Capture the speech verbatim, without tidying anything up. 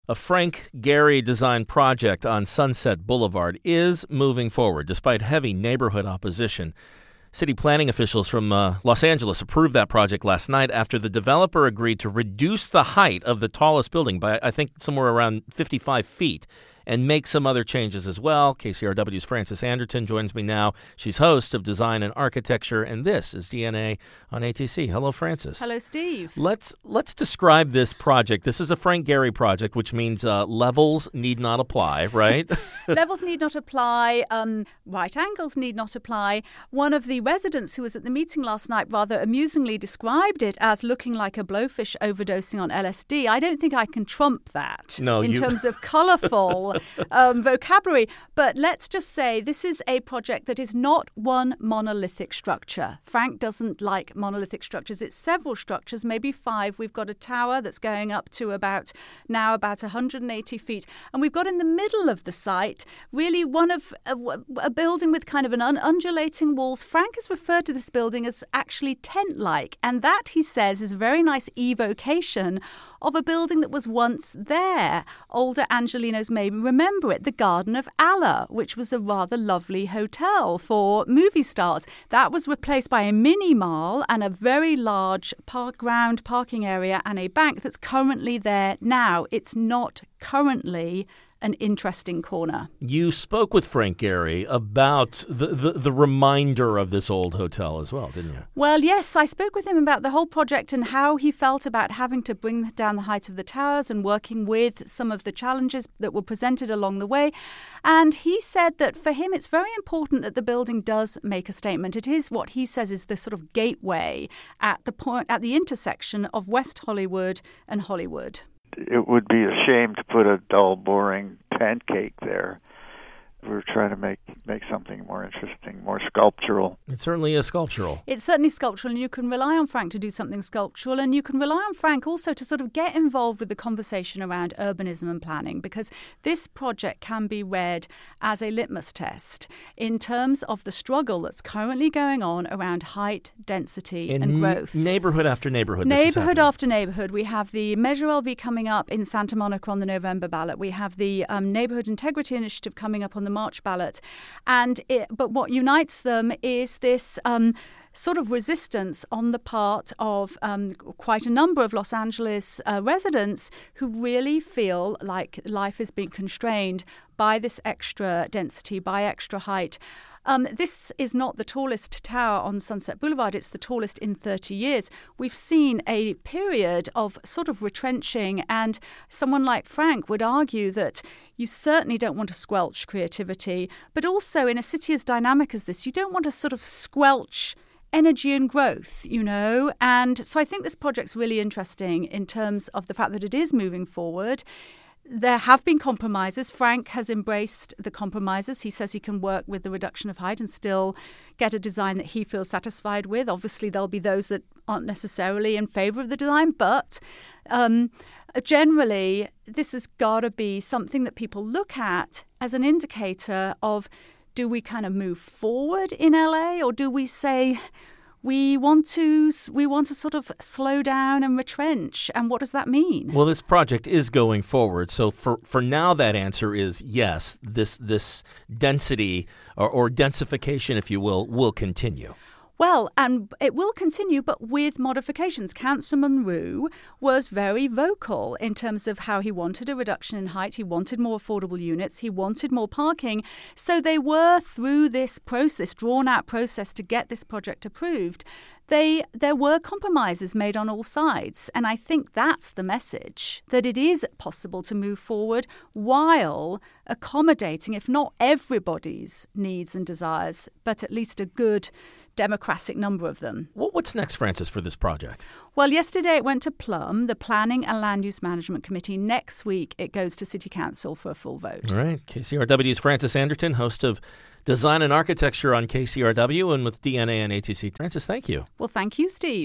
A Frank Gehry designed project on Sunset Boulevard is moving forward despite heavy neighborhood opposition. City planning officials from uh, Los Angeles approved that project last night after the developer agreed to reduce the height of the tallest building by, I think, somewhere around fifty-five feet and make some other changes as well. K C R W's Frances Anderton joins me now. She's host of Design and Architecture, and this is D N A on A T C. Hello, Frances. Hello, Steve. Let's let's describe this project. This is a Frank Gehry project, which means uh, levels need not apply, right? Levels need not apply. Um, right angles need not apply. One of the residents who was at the meeting last night rather amusingly described it as looking like a blowfish overdosing on L S D. I don't think I can trump that no, in you... terms of colourful um, vocabulary. But let's just say this is a project that is not one monolithic structure. Frank doesn't like monolithic structures. It's several structures, maybe five. We've got a tower that's going up to about now about one hundred eighty feet. And we've got in the middle of the site really one of a, a building with kind of an un- undulating walls. Frank has referred to this building as actually tent-like. And that, he says, is a very nice evocation of a building that was once there. Older Angelinos may remember it, the Garden of Allah, which was a rather lovely hotel for movie stars. That was replaced by a mini mall and a very large park ground parking area and a bank that's currently there now. It's not currently an interesting corner. You spoke with Frank Gehry about the, the, the reminder of this old hotel as well, didn't you? Well, yes, I spoke with him about the whole project and how he felt about having to bring down the height of the towers and working with some of the challenges that were presented along the way. And he said that for him, it's very important that the building does make a statement. It is what he says is the sort of gateway at the point, at the intersection of West Hollywood and Hollywood. It would be a shame to put a dull, boring tent cake there. We're trying to make make something more interesting, more sculptural. It certainly is sculptural. It's certainly sculptural, and you can rely on Frank to do something sculptural, and you can rely on Frank also to sort of get involved with the conversation around urbanism and planning, because this project can be read as a litmus test in terms of the struggle that's currently going on around height, density, in and growth. N- neighborhood after neighborhood. Neighborhood after neighborhood. We have the Measure L V coming up in Santa Monica on the November ballot. We have the um, Neighborhood Integrity Initiative coming up on the March ballot. And it, but what unites them is this um, sort of resistance on the part of um, quite a number of Los Angeles uh, residents who really feel like life is being constrained by this extra density, by extra height. Um, this is not the tallest tower on Sunset Boulevard. It's the tallest in thirty years. We've seen a period of sort of retrenching, and someone like Frank would argue that you certainly don't want to squelch creativity, but also in a city as dynamic as this, you don't want to sort of squelch energy and growth, you know. And so I think this project's really interesting in terms of the fact that it is moving forward. There have been compromises. Frank has embraced the compromises. He says he can work with the reduction of height and still get a design that he feels satisfied with. Obviously, there'll be those that aren't necessarily in favor of the design, but um, generally, this has got to be something that people look at as an indicator of, do we kind of move forward in L A, or do we say we want to we want to sort of slow down and retrench? And what does that mean? Well, this project is going forward. So for, for now, that answer is yes, this this density or, or densification, if you will, will continue. Well, and it will continue, but with modifications. Councilman Ryu was very vocal in terms of how he wanted a reduction in height. He wanted more affordable units. He wanted more parking. So they were, through this process, drawn-out process to get this project approved, They, there were compromises made on all sides. And I think that's the message, that it is possible to move forward while accommodating, if not everybody's needs and desires, but at least a good democratic number of them. What's next, Frances, for this project? Well, yesterday it went to Plum, the Planning and Land Use Management Committee. Next week it goes to City Council for a full vote. All right. K C R W's Frances Anderton, host of Design and Architecture on K C R W and with D N A and A T C. Frances, thank you. Well, thank you, Steve.